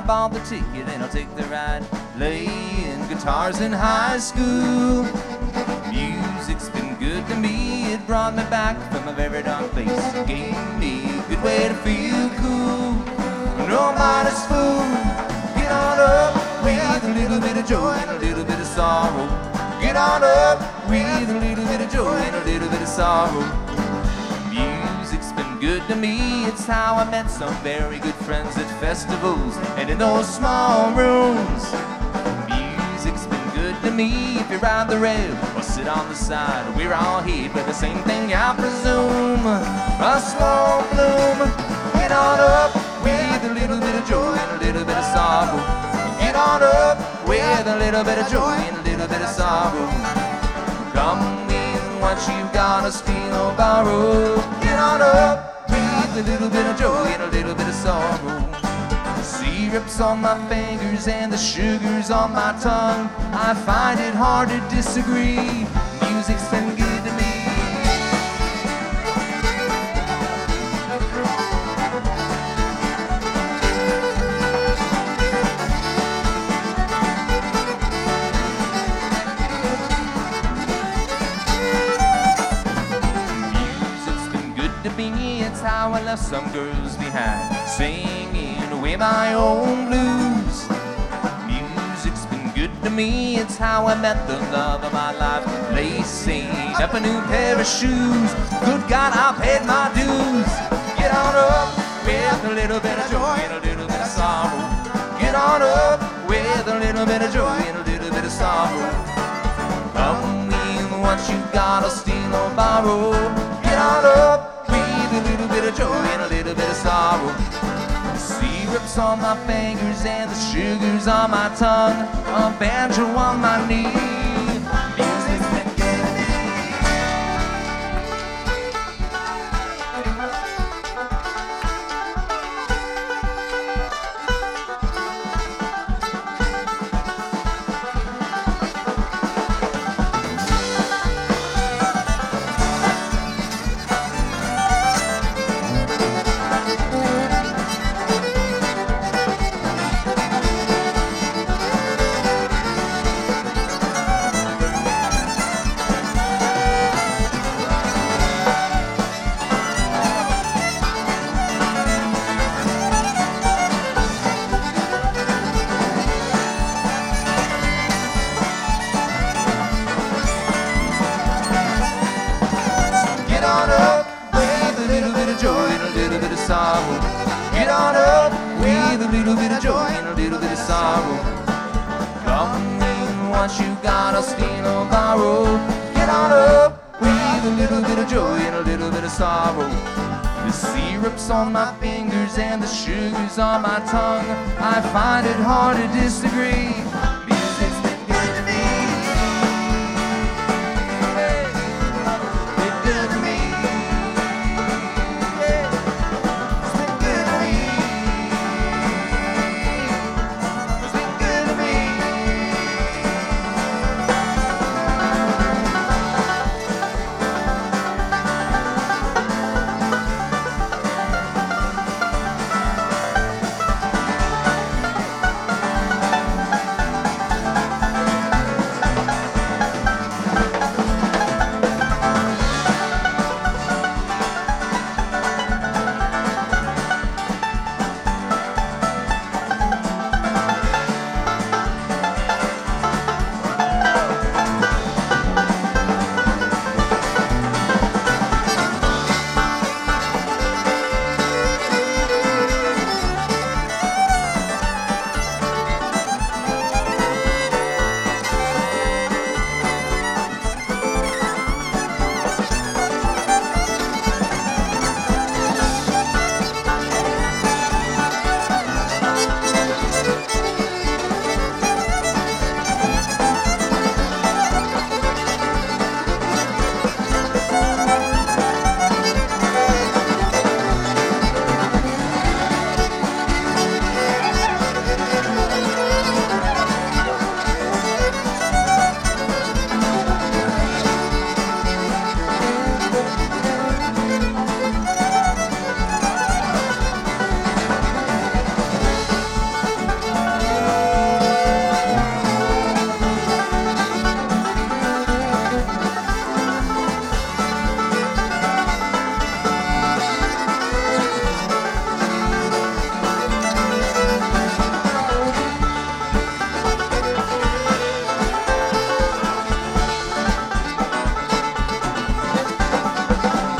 bought the ticket and I'll take the ride. Playing guitars in high school. Music's been good to me. It brought me back from a very dark place. It gave me a good way to feel cool. Nobody's fool. Get on up with a little bit of joy and a little bit of sorrow. Get on up with a little bit of joy and a little bit of sorrow. Music's been good to me. It's how I met some very good friends at festivals and in those small rooms. Music's been good to me. If you ride the rail or sit on the side, we're all here for the same thing, I presume. A slow bloom. Get on up with a little bit of joy and a little bit of sorrow. Get on up with a little bit of joy and a little bit of sorrow. Come with what you've got to steal or borrow. Get on up with a little bit of joy and a little bit of sorrow. Syrup's on my fingers and the sugar's on my tongue. I find it hard to disagree. Music's been good to me. It's how I left some girls behind, singing away my own blues. Music's been good to me. It's how I met the love of my life, lacing up a new pair of shoes. Good God, I paid my dues. Get on up with a little bit of joy and a little bit of sorrow. Get on up with a little bit of joy and a little bit of sorrow. Come with what you gotta steal or borrow. Get on up with a little bit of joy and a little bit of sorrow. The syrup's on my fingers and the sugar's on my tongue. A banjo on my knee. Music's been good to me. Get on up with a little bit of joy and a little bit of sorrow. Come with what you gotta steal or borrow. Get on up with a little bit of joy and a little bit of sorrow. The syrup's on my fingers and the sugar's on my tongue. I find it hard to disagree.